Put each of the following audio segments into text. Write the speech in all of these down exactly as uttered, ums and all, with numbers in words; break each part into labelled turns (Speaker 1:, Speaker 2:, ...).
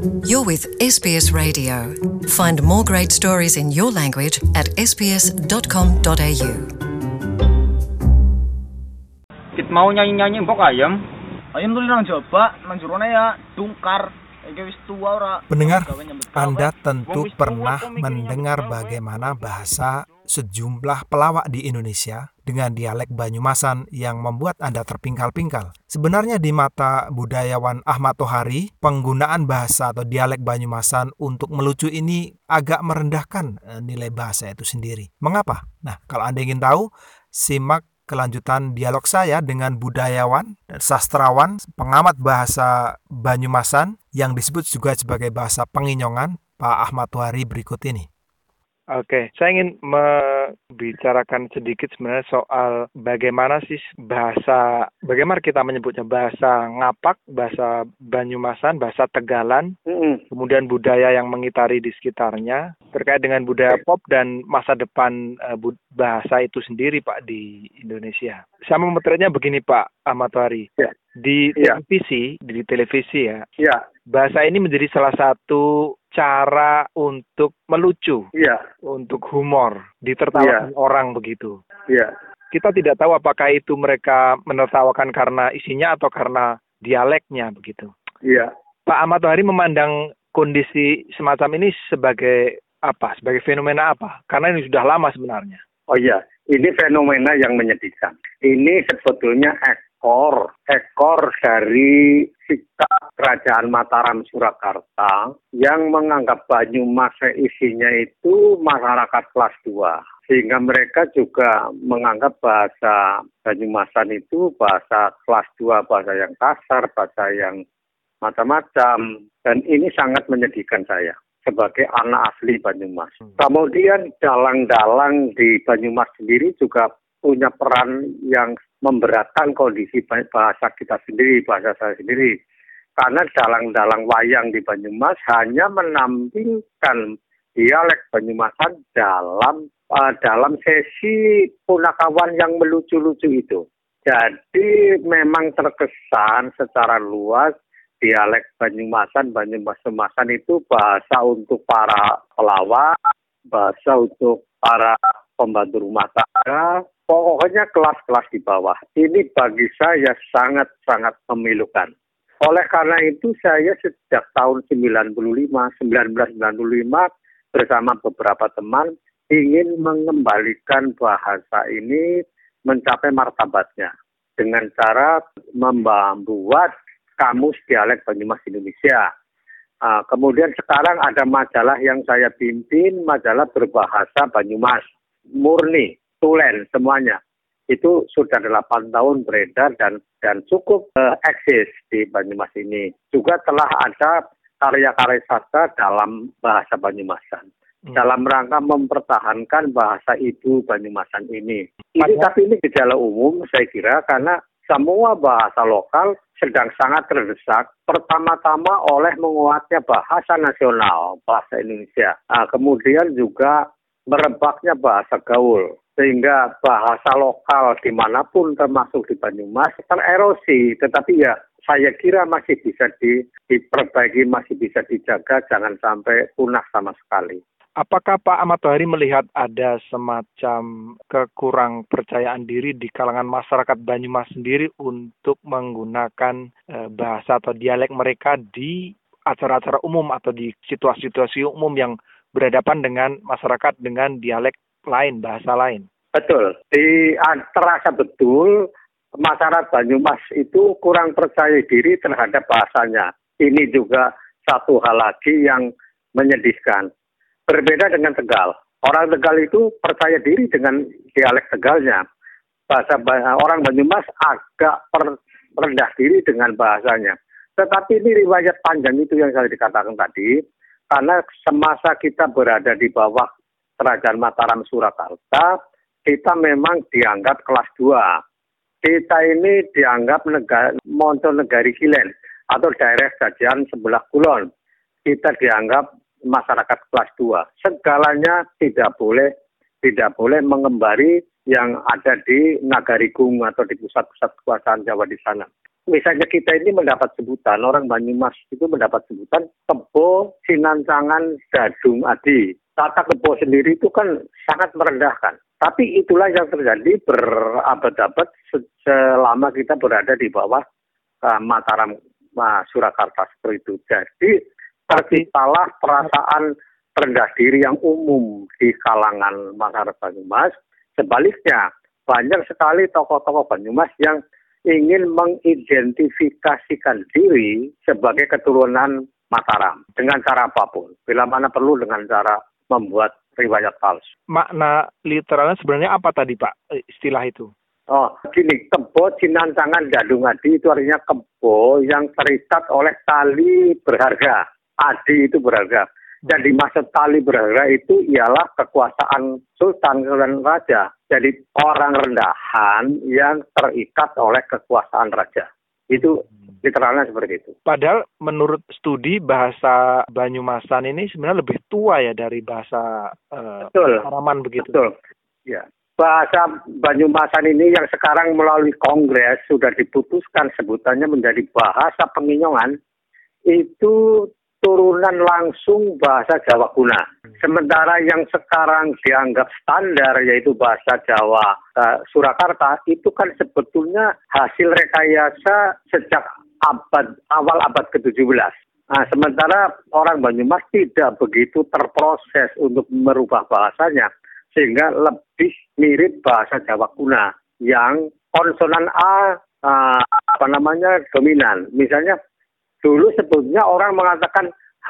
Speaker 1: You're with S B S Radio. Find more great stories in your language at s b s dot com dot a u.
Speaker 2: Kit mau nyanyi-nyanyi mbok ayam.
Speaker 3: Ayam tuh nang coba, nang jerone ya dungkar. Iki wis tua ora.
Speaker 4: Pendengar, Anda tentu pernah mendengar bagaimana bahasa sejumlah pelawak di Indonesia dengan dialek Banyumasan yang membuat Anda terpingkal-pingkal. Sebenarnya di mata budayawan Ahmad Tohari, penggunaan bahasa atau dialek Banyumasan untuk melucu ini agak merendahkan nilai bahasa itu sendiri. Mengapa? Nah, kalau Anda ingin tahu, simak kelanjutan dialog saya dengan budayawan dan sastrawan, pengamat bahasa Banyumasan yang disebut juga sebagai bahasa Penginyongan, Pak Ahmad Tohari berikut ini.
Speaker 5: Oke, saya ingin membicarakan sedikit sebenarnya soal bagaimana sih bahasa, bagaimana kita menyebutnya bahasa ngapak, bahasa Banyumasan, bahasa Tegalan, mm-hmm. kemudian budaya yang mengitari di sekitarnya, terkait dengan budaya pop dan masa depan uh, bahasa itu sendiri, Pak, di Indonesia. Saya memotretnya begini, Pak Ahmad Tohari. Ya. Di televisi, ya. di televisi ya, ya, bahasa ini menjadi salah satu cara untuk melucu, ya. untuk humor, ditertawakan ya. orang begitu. Ya. Kita tidak tahu apakah itu mereka menertawakan karena isinya atau karena dialeknya begitu. Ya. Pak Ahmad Tohari memandang kondisi semacam ini sebagai apa? Sebagai fenomena apa? Karena ini sudah lama sebenarnya.
Speaker 6: Oh iya, ini fenomena yang menyedihkan. Ini sebetulnya ekor, ekor dari sikap Kerajaan Mataram Surakarta yang menganggap Banyumas isinya itu masyarakat kelas dua. Sehingga mereka juga menganggap bahasa Banyumasan itu bahasa kelas dua, bahasa yang kasar, bahasa yang macam-macam. Dan ini sangat menyedihkan saya sebagai anak asli Banyumas. Hmm. Kemudian dalang-dalang di Banyumas sendiri juga punya peran yang memberatkan kondisi bahasa kita sendiri, bahasa saya sendiri. Karena dalang-dalang wayang di Banyumas hanya menampilkan dialek Banyumasan dalam uh, dalam sesi punakawan yang melucu-lucu itu. Jadi memang terkesan secara luas dialek Banyumasan, Banyumas-Masan itu bahasa untuk para pelawak, bahasa untuk para pembantu rumah tangga, pokoknya kelas-kelas di bawah. Ini bagi saya sangat-sangat memilukan. Oleh karena itu saya sejak tahun sembilan puluh lima, seribu sembilan ratus sembilan puluh lima bersama beberapa teman ingin mengembalikan bahasa ini mencapai martabatnya dengan cara membuat kamus dialek Banyumas Indonesia. Uh, kemudian sekarang ada majalah yang saya pimpin, majalah berbahasa Banyumas, murni, tulen semuanya. Itu sudah delapan tahun beredar dan dan cukup uh, eksis di Banyumas ini. Juga telah ada karya-karya sastra dalam bahasa Banyumasan. Hmm. Dalam rangka mempertahankan bahasa ibu Banyumasan ini. Ini tapi ini gejala umum saya kira karena semua bahasa lokal sedang sangat terdesak. Pertama-tama oleh menguatnya bahasa nasional, bahasa Indonesia. Nah, kemudian juga merebaknya bahasa gaul. Sehingga bahasa lokal dimanapun termasuk di Banyumas tererosi. Tetapi ya saya kira masih bisa di, diperbaiki, masih bisa dijaga, jangan sampai punah sama sekali.
Speaker 5: Apakah Pak Ahmad Tohari melihat ada semacam kekurang percayaan diri di kalangan masyarakat Banyumas sendiri untuk menggunakan e, bahasa atau dialek mereka di acara-acara umum atau di situasi-situasi umum yang berhadapan dengan masyarakat dengan dialek lain, bahasa lain?
Speaker 6: Betul. Di, terasa betul masyarakat Banyumas itu kurang percaya diri terhadap bahasanya. Ini juga satu hal lagi yang menyedihkan. Berbeda dengan Tegal. Orang Tegal itu percaya diri dengan dialek Tegalnya. Bahasa orang Banyumas agak per, rendah diri dengan bahasanya. Tetapi ini riwayat panjang itu yang saya dikatakan tadi. Karena semasa kita berada di bawah Kerajaan Mataram Surakarta, kita memang dianggap kelas dua. Kita ini dianggap negara, Montonegari Hilen atau daerah jajahan sebelah kulon. Kita dianggap masyarakat kelas dua. Segalanya tidak boleh tidak boleh mengembari yang ada di Nagarigung atau di pusat-pusat kekuasaan Jawa di sana. misalnya kita ini mendapat sebutan, orang Banyumas itu mendapat sebutan Kebo Sinancangan Dadung Adi. Kata kebo sendiri itu kan sangat merendahkan. Tapi itulah yang terjadi berabad-abad selama kita berada di bawah uh, Mataram, uh, Surakarta seperti itu. Jadi terciptalah perasaan rendah diri yang umum di kalangan masyarakat Banyumas. Sebaliknya, banyak sekali tokoh-tokoh Banyumas yang ingin mengidentifikasikan diri sebagai keturunan Mataram dengan cara apapun. Bila mana perlu dengan cara membuat riwayat palsu.
Speaker 4: Makna literalnya sebenarnya apa tadi Pak istilah itu?
Speaker 6: Oh, gini, Kebo Sinancangan Dadung Adi itu artinya kebo yang terikat oleh tali berharga. Adi itu berharga. Dan dimaksud tali berharga itu ialah kekuasaan sultan dan raja. Jadi orang rendahan yang terikat oleh kekuasaan raja. Itu literalnya seperti itu.
Speaker 4: Padahal menurut studi bahasa Banyumasan ini sebenarnya lebih tua ya dari bahasa uh, Mataram begitu. Betul.
Speaker 6: Ya. Bahasa Banyumasan ini yang sekarang melalui kongres sudah diputuskan sebutannya menjadi bahasa Penginyongan, itu turunan langsung bahasa Jawa kuna. Sementara yang sekarang dianggap standar yaitu bahasa Jawa uh, Surakarta itu kan sebetulnya hasil rekayasa sejak abad awal abad ke tujuh belas. Nah, sementara orang Banyumas tidak begitu terproses untuk merubah bahasanya sehingga lebih mirip bahasa Jawa kuna yang konsonan A uh, apa namanya dominan. Misalnya dulu sebetulnya orang mengatakan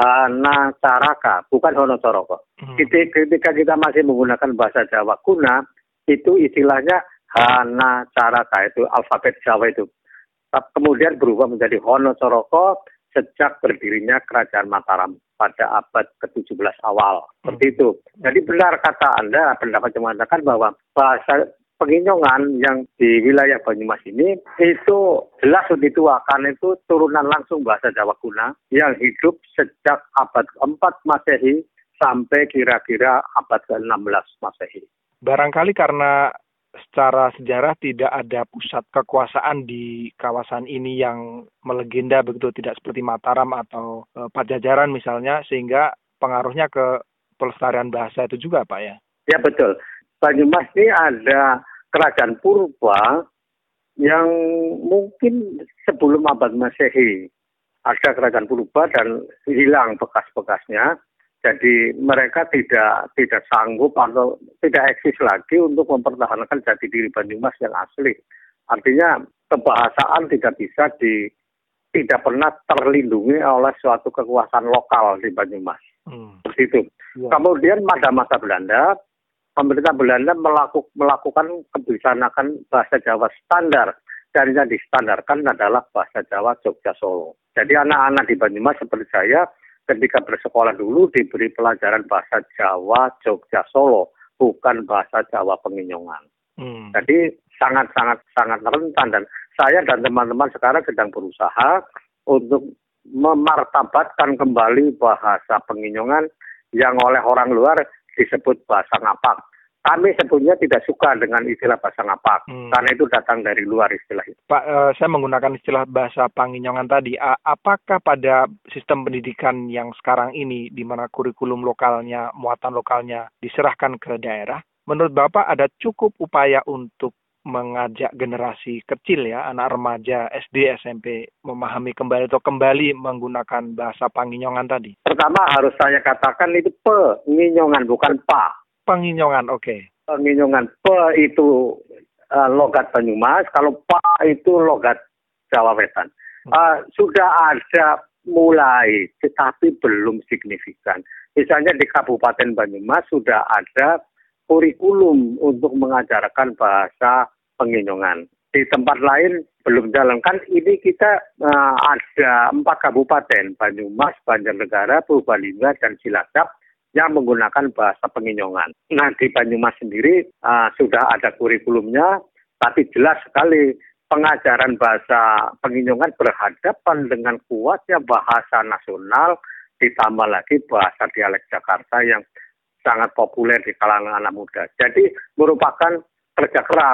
Speaker 6: Hana Caraka, bukan Hono Coroko. Hmm. Ketika kita masih menggunakan bahasa Jawa kuna, itu istilahnya Hana Caraka, itu alfabet Jawa itu. Kemudian berubah menjadi Hono Coroko sejak berdirinya Kerajaan Mataram pada abad ke tujuh belas awal. Seperti hmm. itu. Jadi benar kata Anda, pendapat yang mengatakan bahwa bahasa Penginyongan yang di wilayah Banyumas ini itu jelas lebih tua karena itu turunan langsung bahasa Jawa kuna yang hidup sejak abad keempat Masehi sampai kira-kira abad ke enam belas Masehi.
Speaker 4: Barangkali karena secara sejarah tidak ada pusat kekuasaan di kawasan ini yang melegenda begitu, tidak seperti Mataram atau e, Pajajaran misalnya, sehingga pengaruhnya ke pelestarian bahasa itu juga Pak ya?
Speaker 6: Ya betul. Banyumas ini ada Kerajaan Purba yang mungkin sebelum abad Masehi ada Kerajaan Purba dan hilang bekas-bekasnya. Jadi mereka tidak tidak sanggup atau tidak eksis lagi untuk mempertahankan jati diri Banyumas yang asli. Artinya kebahasaan tidak bisa di tidak pernah terlindungi oleh suatu kekuasaan lokal di Banyumas. Hmm. Seperti itu. Ya. Kemudian pada masa Belanda, pemerintah Belanda melaku, melakukan kebijakan bahasa Jawa standar. Dan yang distandarkan adalah bahasa Jawa Jogja Solo. Jadi anak-anak di Banyumas seperti saya ketika bersekolah dulu diberi pelajaran bahasa Jawa Jogja Solo, bukan bahasa Jawa Penginyongan. Hmm. Jadi sangat-sangat sangat rentan dan saya dan teman-teman sekarang sedang berusaha untuk memartabatkan kembali bahasa Penginyongan yang oleh orang luar disebut bahasa ngapak. Kami sebetulnya tidak suka dengan istilah bahasa ngapak, hmm. karena itu datang dari luar istilah itu.
Speaker 4: Pak, uh, saya menggunakan istilah bahasa Penginyongan tadi. Uh, apakah pada sistem pendidikan yang sekarang ini, di mana kurikulum lokalnya, muatan lokalnya diserahkan ke daerah, menurut Bapak ada cukup upaya untuk mengajak generasi kecil ya, anak remaja, S D, S M P, memahami kembali atau kembali menggunakan bahasa Penginyongan tadi?
Speaker 6: Pertama harus saya katakan itu Penginyongan, bukan Pa.
Speaker 4: Penginyongan, oke. Okay.
Speaker 6: Penginyongan, Pe itu uh, logat Banyumas, kalau Pa itu logat Jawa Wetan. Uh, sudah ada mulai, tetapi belum signifikan. Misalnya di Kabupaten Banyumas sudah ada kurikulum untuk mengajarkan bahasa Penginyongan. Di tempat lain belum jalan. Kan ini kita uh, ada empat kabupaten, Banyumas, Banjarnegara, Purbalingga, dan Cilacap, yang menggunakan bahasa Penginyongan. Nah, di Banyumas sendiri uh, sudah ada kurikulumnya, tapi jelas sekali pengajaran bahasa Penginyongan berhadapan dengan kuatnya bahasa nasional, ditambah lagi bahasa dialek Jakarta yang sangat populer di kalangan anak muda. Jadi merupakan kerja keras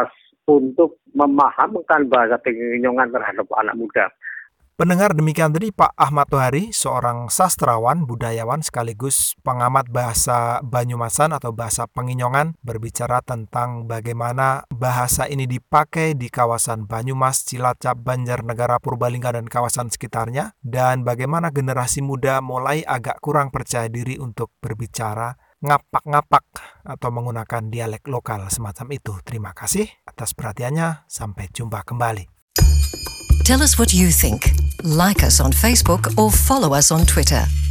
Speaker 6: untuk memahamkan bahasa Penginyongan terhadap anak muda.
Speaker 4: Pendengar, demikian tadi Pak Ahmad Tohari, seorang sastrawan, budayawan sekaligus pengamat bahasa Banyumasan atau bahasa Penginyongan, berbicara tentang bagaimana bahasa ini dipakai di kawasan Banyumas, Cilacap, Banjarnegara, Purbalingga, dan kawasan sekitarnya, dan bagaimana generasi muda mulai agak kurang percaya diri untuk berbicara ngapak-ngapak atau menggunakan dialek lokal semacam itu. Terima kasih atas perhatiannya. Sampai jumpa kembali.
Speaker 1: Tell us what you think. Like us on Facebook or follow us on Twitter.